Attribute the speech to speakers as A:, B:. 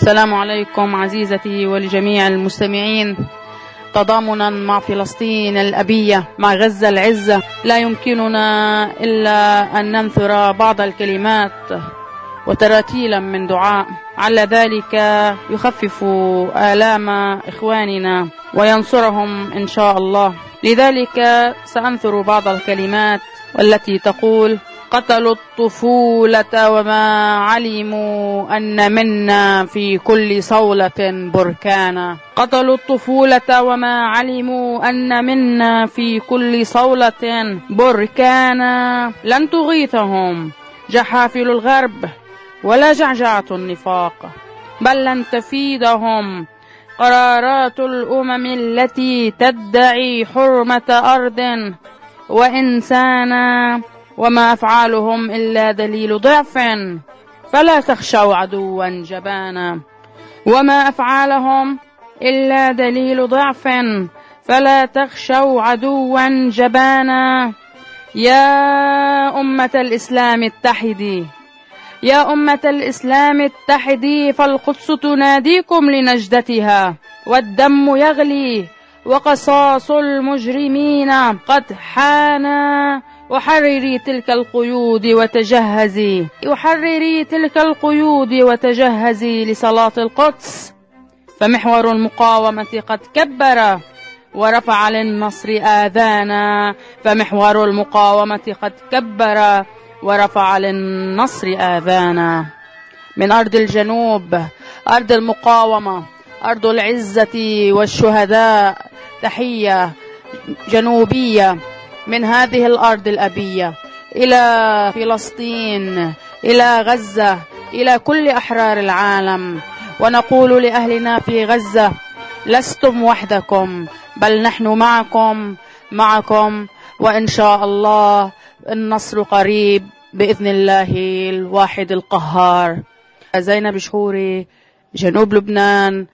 A: السلام عليكم عزيزتي ولجميع المستمعين. تضامنا مع فلسطين الأبية، مع غزة العزة، لا يمكننا إلا أن ننثر بعض الكلمات وتراتيلا من دعاء، على ذلك يخفف آلام إخواننا وينصرهم إن شاء الله. لذلك سأنثر بعض الكلمات والتي تقول: قتلوا الطفولة وما علموا أن منا في كل صولة بركانا. قتلوا الطفولة وما علموا أن منا في كل صولة بركانا. لن تغيثهم جحافل الغرب ولا جعجعة النفاق، بل لن تفيدهم قرارات الأمم التي تدعي حرمة أرض وإنسانا، وما أفعالهم إلا دليل ضعف، فلا تخشوا عدوا جبانا. وما أفعالهم إلا دليل ضعف، فلا تخشوا عدوا جبانا. يا أمة الإسلام اتحدي، يا أمة الإسلام اتحدي، فالقدس تناديكم لنجدتها، والدم يغلي وقصاص المجرمين قد حان. وحرري تلك القيود وتجهزي، وحرري تلك القيود وتجهزي لصلاة القدس، فمحور المقاومة قد كبر ورفع للنصر آذانا. فمحور المقاومة قد كبر ورفع للنصر آذانا. من أرض الجنوب، أرض المقاومة، أرض العزة والشهداء، تحية جنوبية من هذه الأرض الأبية إلى فلسطين، إلى غزة، إلى كل أحرار العالم. ونقول لأهلنا في غزة: لستم وحدكم، بل نحن معكم، وإن شاء الله النصر قريب بإذن الله الواحد القهار. زينب شهوري، جنوب لبنان.